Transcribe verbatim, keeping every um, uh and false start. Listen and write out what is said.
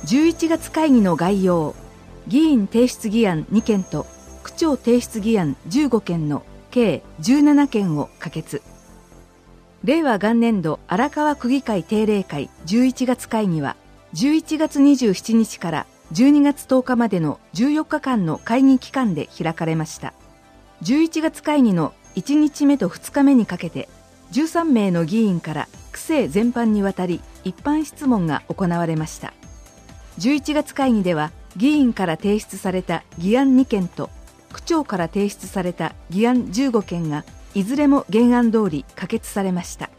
じゅういちがつ会議の概要。議員提出議案にけんと区長提出議案じゅうごけんの計じゅうななけんを可決。令和元年度荒川区議会定例会じゅういちがつ会議はじゅういちがつにじゅうしちにちからじゅうにがつとおかまでのじゅうよっかかんの会議期間で開かれました。じゅういちがつ会議のいちにちめとふつかめにかけてじゅうさんめいの議員から区政全般にわたり一般質問が行われました。じゅういちがつ会議では議員から提出された議案にけんと区長から提出された議案じゅうごけんがいずれも原案通り可決されました。